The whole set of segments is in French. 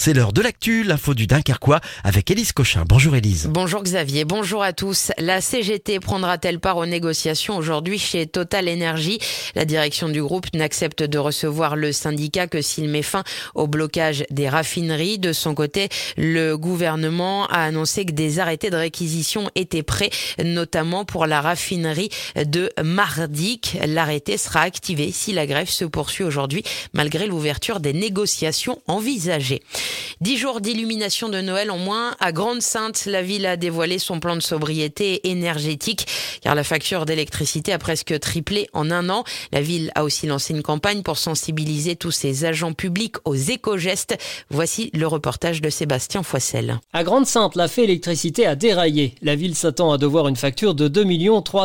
C'est l'heure de l'actu, l'info du Dunkerquois avec Élise Cochin. Bonjour Élise. Bonjour Xavier, bonjour à tous. La CGT prendra-t-elle part aux négociations aujourd'hui chez Total Energy? La direction du groupe n'accepte de recevoir le syndicat que s'il met fin au blocage des raffineries. De son côté, le gouvernement a annoncé que des arrêtés de réquisition étaient prêts, notamment pour la raffinerie de Mardic. L'arrêté sera activé si la grève se poursuit aujourd'hui, malgré l'ouverture des négociations envisagées. 10 jours d'illumination de Noël en moins à Grande-Synthe. La ville a dévoilé son plan de sobriété énergétique car la facture d'électricité a presque triplé en un an. La ville a aussi lancé une campagne pour sensibiliser tous ses agents publics aux éco-gestes. Voici le reportage de Sébastien Foissel. À Grande-Synthe, la fée électricité a déraillé. La ville s'attend à devoir une facture de 2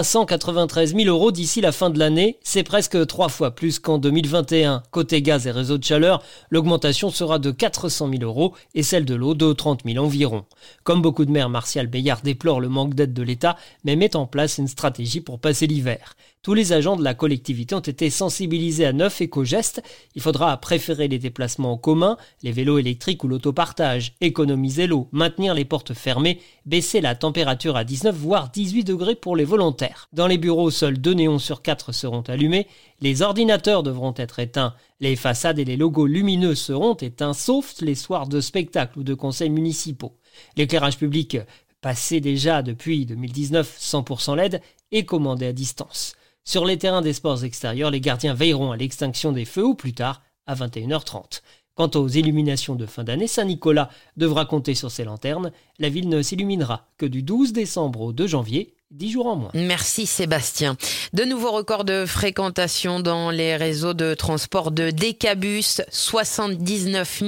393 000 € d'ici la fin de l'année. C'est presque 3 fois plus qu'en 2021. Côté gaz et réseau de chaleur, l'augmentation sera de 400 000 € et celle de l'eau de 30 000 environ. Comme beaucoup de maires, Martial Beillard déplore le manque d'aide de l'État, mais met en place une stratégie pour passer l'hiver. Tous les agents de la collectivité ont été sensibilisés à 9 éco-gestes. Il faudra préférer les déplacements en commun, les vélos électriques ou l'autopartage, économiser l'eau, maintenir les portes fermées, baisser la température à 19 voire 18 degrés pour les volontaires. Dans les bureaux, seuls 2 néons sur 4 seront allumés. Les ordinateurs devront être éteints. Les façades et les logos lumineux seront éteints, sauf les soirs de spectacles ou de conseils municipaux. L'éclairage public, passé déjà depuis 2019 100% LED, est commandé à distance. Sur les terrains des sports extérieurs, les gardiens veilleront à l'extinction des feux ou plus tard à 21h30. Quant aux illuminations de fin d'année, Saint-Nicolas devra compter sur ses lanternes. La ville ne s'illuminera que du 12 décembre au 2 janvier. 10 jours en moins. Merci Sébastien. De nouveaux records de fréquentation dans les réseaux de transport de Décabus. 79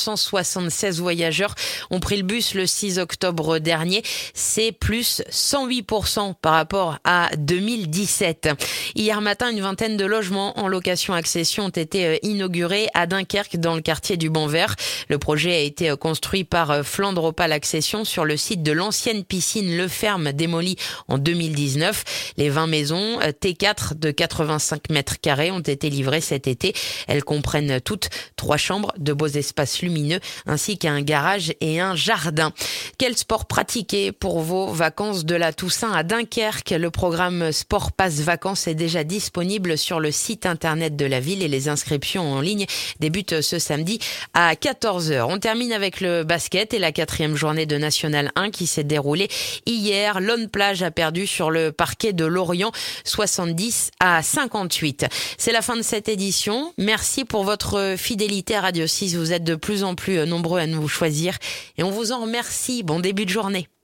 976 voyageurs ont pris le bus le 6 octobre dernier. C'est plus 108% par rapport à 2017. Hier matin, une vingtaine de logements en location-accession ont été inaugurés à Dunkerque dans le quartier du Banc-Vert. Le projet a été construit par Flandre Opal Accession sur le site de l'ancienne piscine Le Ferme démolie en 2019. Les 20 maisons T4 de 85 mètres carrés ont été livrées cet été. Elles comprennent toutes 3 chambres, de beaux espaces lumineux ainsi qu'un garage et un jardin. Quel sport pratiquer pour vos vacances de la Toussaint à Dunkerque? Le programme Sport Pass Vacances est déjà disponible sur le site internet de la ville et les inscriptions en ligne débutent ce samedi à 14h. On termine avec le basket et la 4e journée de National 1 qui s'est déroulée hier. Lone Plage a perdu sur le parquet de Lorient 70-58. C'est la fin de cette édition. Merci pour votre fidélité à Radio 6. Vous êtes de plus en plus nombreux à nous choisir et on vous en remercie. Bon début de journée.